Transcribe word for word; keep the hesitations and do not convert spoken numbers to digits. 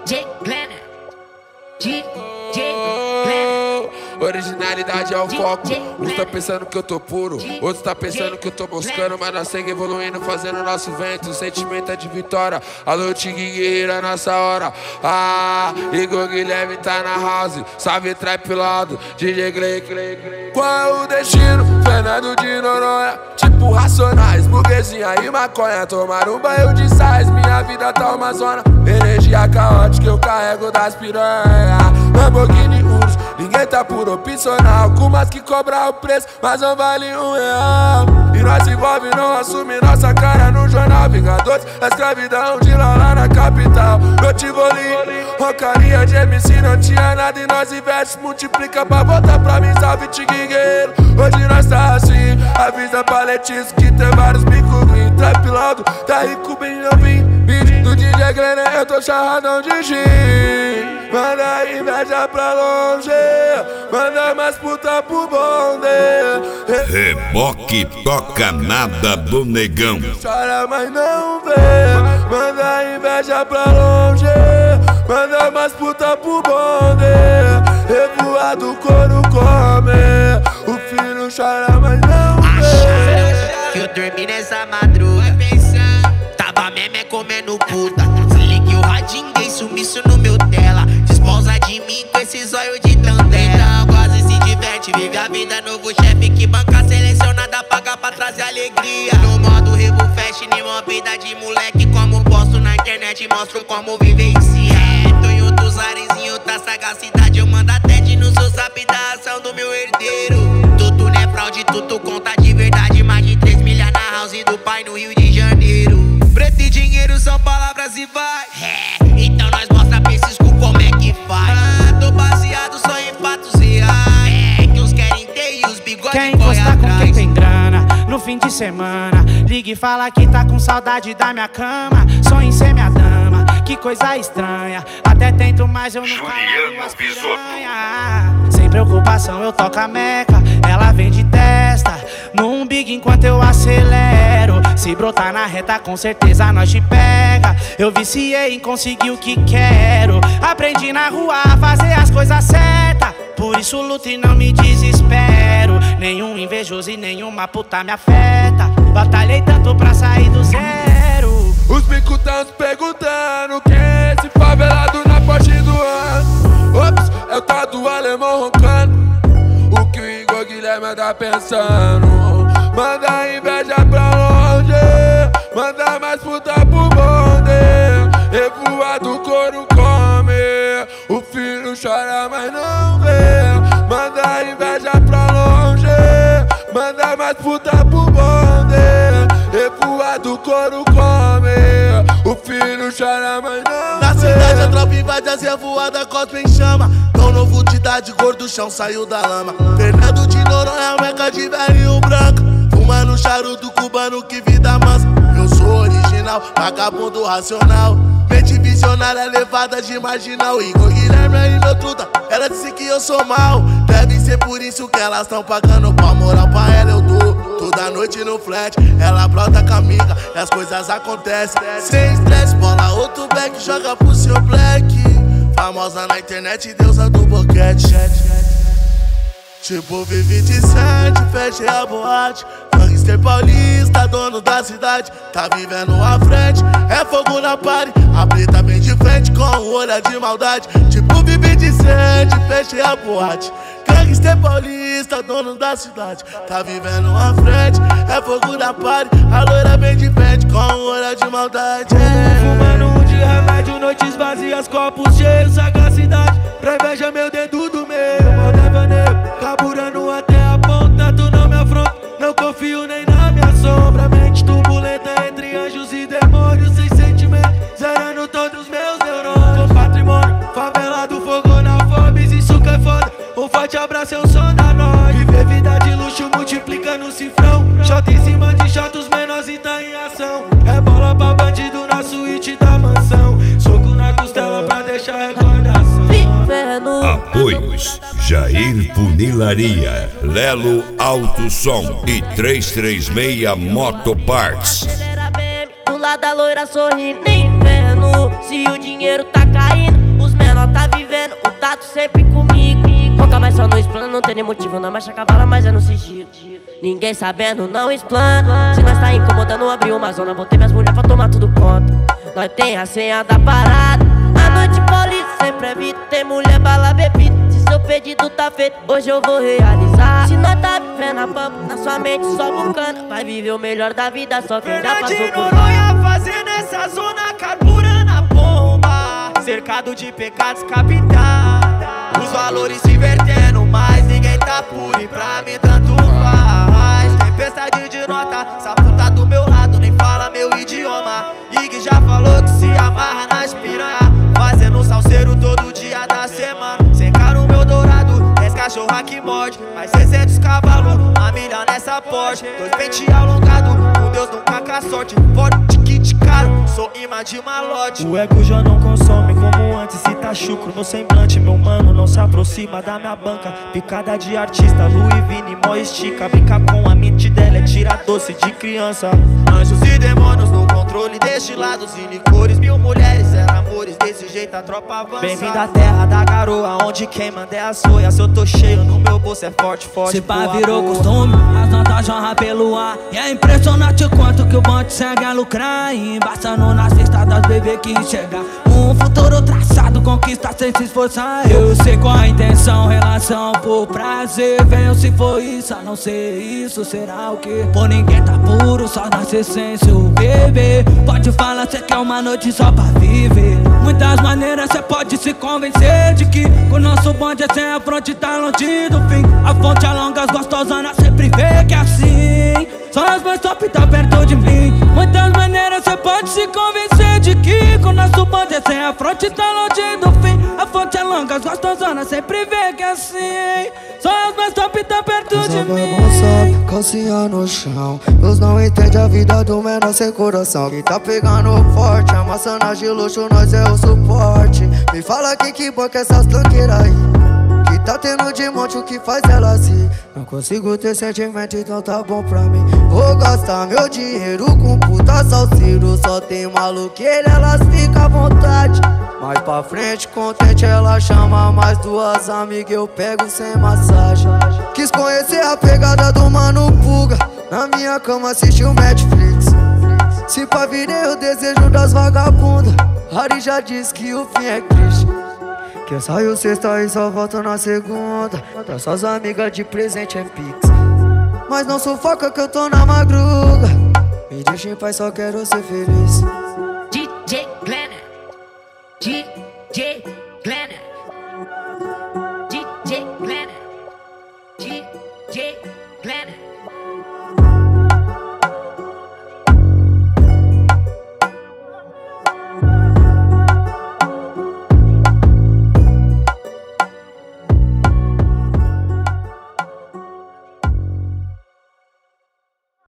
J Glenn, D J Glenn. Originalidade é o foco. Uns tá pensando que eu tô puro, outros tá pensando que eu tô moscando, mas nós segue evoluindo, fazendo nosso vento. O sentimento é de vitória. Alô, Tigre Guerreira nessa hora. Ah, Igor Guilherme tá na house. Salve Trap Lado, D J Gley. Qual é o destino? Fernando de Noronha. Tipo Racionais, burguesinha e maconha. Tomar um banho de sais, minha vida tá uma zona. Energia caótica eu carrego das piranha. Lamborghini Urus, ninguém tá por opcional. Com umas que cobra o preço, mas não vale um real. E nós se envolve, não assume nossa cara no jornal. Vingadores, a escravidão de lá lá na capital. Eu te vou ali, rocaria de M C não tinha nada. E nós investe, multiplica pra voltar pra mim. Salve Tigre Guerreiro, hoje nós tá assim. Avisa pra Letícia que tem vários bicos green. Trap Lado, tá rico bem novinho. Beat do D J Glenn, eu tô charradão de gin. Manda inveja pra longe, manda mais puta pro bonde. Reboque toca nada do negão. Chora, mas não vê. Manda inveja pra longe, manda mais puta pro bonde. Revoado, couro come. O filho chora, mas não vê. Acharam que eu dormi nessa madruga, tava meme comendo puta. Desliguei o radinho, dei sumiço no meu tela. Desposa de mim com esse zóio de tandela. Quase se diverte, vive a vida, novo chefe que banca selecionada, paga pra trazer alegria. No modo Revo Fest, nenhuma vida de moleque. Como posto na internet, mostro como vivencia. É, tô em outros ares, em outra sagacidade. Eu mando até de no seu zap da ação do meu herdeiro. Tudo não é fraude, tudo conta de verdade. Mais de três milhas na house do pai no Rio de Janeiro. Preto e dinheiro são palavras e vai. É, então nós mostra pra esses cu como é que faz. Ah, tô baseado só em fatos reais. É, que uns querem ter e os bigodes quer encostar com quem tem grana no fim de semana. Liga e fala que tá com saudade da minha cama. Sonho em ser minha dama, que coisa estranha. Até tento, mas eu nunca largo as piranha. Sem preocupação eu toco a meca, ela vem de testa num big enquanto eu acelero. Se brotar na reta com certeza nós te pega. Eu viciei em conseguir o que quero. Aprendi na rua a fazer as coisas certas, por isso luto e não me desespero. Nenhum invejoso e nenhuma puta me afeta. Batalhei tanto pra sair do zero. Os bicos tão se perguntando quem é esse favelado na Porsche do ano. Ops, é o tal do alemão roncando. O que o Igor Guilherme tá pensando? Manda inveja pra longe, manda mais puta pro bonde. Revoado, couro come. O filho chora, mas não vê. Manda inveja pra longe, manda mais puta pro bonde. Revoado, couro come. O filho chora, mas não na vê. cidade a tropa invade as revoadas, cospe em chama. Tão novo de idade, gordo, chão saiu da lama. Fernando de Noronha, meca de velhinho branco. Fumando charuto cubano, que vida mansa. Eu sou original, vagabundo racional. Mente visionária, levada de marginal. Igor Guilherme aí meu truta, ela disse que eu sou mal. Deve ser por isso que elas tão pagando pau. Moral pra ela eu dou, toda noite no flat. Ela brota com a amiga e as coisas acontecem. Sem estresse, bola outro black, joga pro seu black. Famosa na internet, deusa do boquete. Tipo V vinte e sete, fechei a boate. Gangster paulista, dono da cidade, tá vivendo à frente, é fogo na party. A preta vem de frente com um olhar de maldade. Tipo V vinte e sete, fechei a boate. Gangster paulista, dono da cidade, tá vivendo à frente, é fogo na party. A loira vem de frente com um olhar de maldade. Fumando um de remédio, noites vazias, copos cheios, sagacidade. Pra inveja meu dedo do meio, mal devaneio. Carburando até a ponta, tu não me afronta. Não confio nem na minha sombra. Mente turbulenta entre anjos e demônios. Sem sentimento, zerando todos os meus neurônios. Com patrimônio, favelado, fogo na Forbes, isso que é foda. Um forte abraço, eu sou da noite. Viver vida de luxo, multiplica no cifrão. Shot em cima de shot, os menores e tá em ação. É bola pra bandido na suíte da mansão. Soco na costela pra deixar recordação. Apoios Jair Funilaria, Lelo Auto Som e trezentos e trinta e seis Motoparts. Acelera B M, do lado da loira sorrindo. Nem inferno, se o dinheiro tá caindo. menor tá vivendo o tato sempre comigo. Nunca mais só no explano, não tem nem motivo na marcha cavala, mas é no sigilo. Ninguém sabendo, não explana. Se nós tá incomodando, abriu uma zona. Botei minhas mulheres pra tomar tudo conta. Nós tem a senha da parada. A noite polícia sempre evito. Tem mulher, bala, bebida. Se seu pedido tá feito, hoje eu vou realizar. Se nós tá vivendo a pampa, na sua mente só bucana. Vai viver o melhor da vida, só quem já passou por Noronha fazendo essa zona, carburando a bomba. Cercado de pecados capitais. Os valores se invertendo, mas ninguém tá puro. E pra mim tanto faz. Tempestade de nota, essa puta do meu lado nem fala meu idioma. Ig já falou que se amarra nas piranha, fazendo salseiro todo dia da semana. Sem cara o meu dourado, dez cachorra que morde, mais seiscentos cavalos, a milha nessa Porsche. Dois pente alongado, com Deus nunca com a sorte. Forte kit caro, sou imã de malote. O ego já não consome como antes, se tá chucro no semblante. Meu mano não se aproxima da minha banca. Picada de artista, Louis Vini, mó estica. Brinca com a mente dela, é tira doce de criança. Anjos e demônios no controle, destilados e licores. Mil mulheres, zero amores, desse jeito a tropa avança. Bem-vindo à terra da garoa, onde quem manda é a soia. Se eu tô cheio, no meu bolso é forte, forte. Se pá virou costume, as notas jorram pelo ar. E é impressionante o quanto que o bonde segue a lucrar. E embaçando nas cestas das bebês que enxergar um futuro traçado, conquista sem se esforçar. Eu sei qual a intenção, relação por prazer. Venho se for isso, a não ser isso, será o que? Por ninguém tá puro, só nasce essência o bebê. Pode falar, cê quer uma noite só pra viver. Muitas maneiras cê pode se convencer de que o nosso bonde é sem a fronte, tá longe do fim. A fonte alonga, as gostosanas sempre vê que é assim. Só as mais top tá perto de mim. Muitas maneiras cê pode se convencer de que o nosso bonde é sem a fronte, tá longe do fim. A fonte é longa, as gostosanas sempre vê que é assim. Só as mais top tá perto de mim. Bagunça, calcinha no chão. Deus não entende a vida do menor sem coração. Quem tá pegando forte, amassando de luxo, nós é o suporte. Me fala quem que banca essas tranqueiras aí, que tá tendo de monte o que faz ela assim. Não consigo ter sentimento, então tá bom pra mim. Vou gastar meu dinheiro com puta salseiro. Só tem maluqueira, elas ficam à vontade. Mais pra frente, contente, ela chama mais duas amigas, eu pego sem massagem. Quis conhecer a pegada do Mano Puga, na minha cama assistiu Netflix. Se pá virei o desejo das vagabundas, Harry já disse que o fim é triste. Que eu saio sexta e só volto na segunda. Tá suas amigas de presente é pix. Mas não sufoca que eu tô na madruga. Me deixa em paz, só quero ser feliz. D J Glenner, D J Glenner.